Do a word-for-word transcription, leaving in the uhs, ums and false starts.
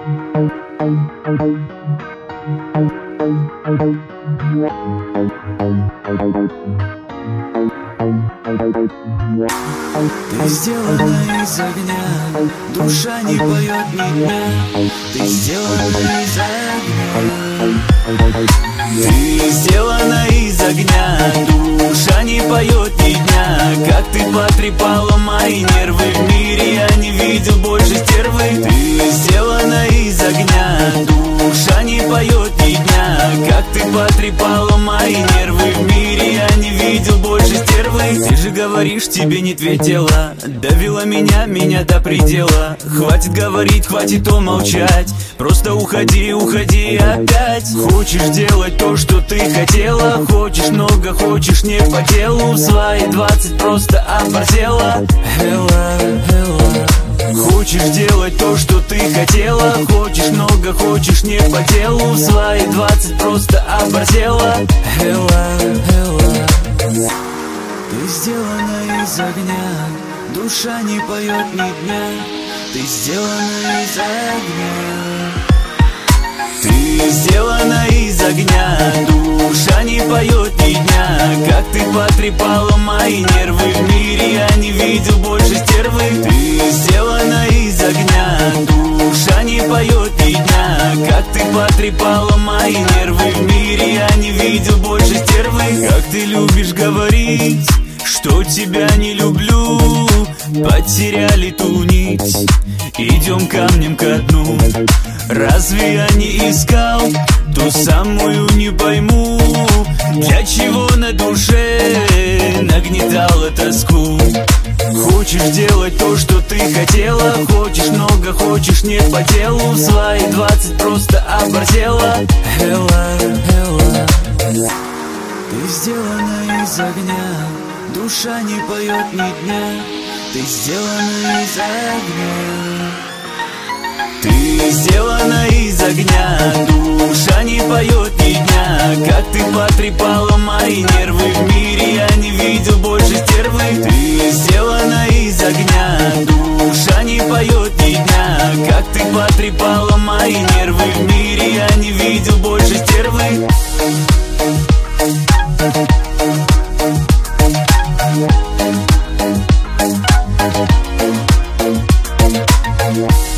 Ты сделана из огня, душа не поет ни дня. Ты сделана из огня. Ты сделана из огня, душа не поет ни дня. Как ты потрепала мои нервы, в мире я не видел больше стервы. Ты сделана из огня, душа не поет ни дня. Как ты потрепала мои нервы, в мире я не видел больше стервы. Ты же говоришь, тебе нет ведь дела. Довела меня, меня до предела. Хватит говорить, хватит умолчать. Просто уходи, уходи опять. Хочешь делать то, что ты хотела. Хочешь много, хочешь не по делу. В свои двадцать просто оборзела. Элла, Элла. Хочешь делать то, что ты хотела. Хочешь много, хочешь не по делу. В свои двадцать просто оборзела. Элла, Элла. Ты сделана из огня, душа не поет ни дня. Ты сделана из огня. Ты сделана из огня, душа не поет ни дня. Как ты потрепала мои нервы, в мире я не видел больше стервы. Ты сделана из огня, душа не поет ни дня. Как ты потрепала мои нервы, в мире я не видел больше стервы. Как ты любишь говорить, что тебя не люблю. Потеряли ту нить, идем камнем ко дну. Разве я не искал ту самую, не пойму, для чего на душе нагнетала тоску. Хочешь делать то, что ты хотела. Хочешь много, хочешь не по делу. В свои двадцать просто оборзела. Элла, Элла. Ты сделана из огня, душа не поет ни дня. Ты сделана из огня. Ты сделана из огня, душа не поет ни дня. Как ты потрепала мои нервы, в мире я не видел больше стервы. Ты сделана из огня, душа не поет ни дня. Как ты потрепала мои нервы, в мире я не видел больше стервы. Yeah.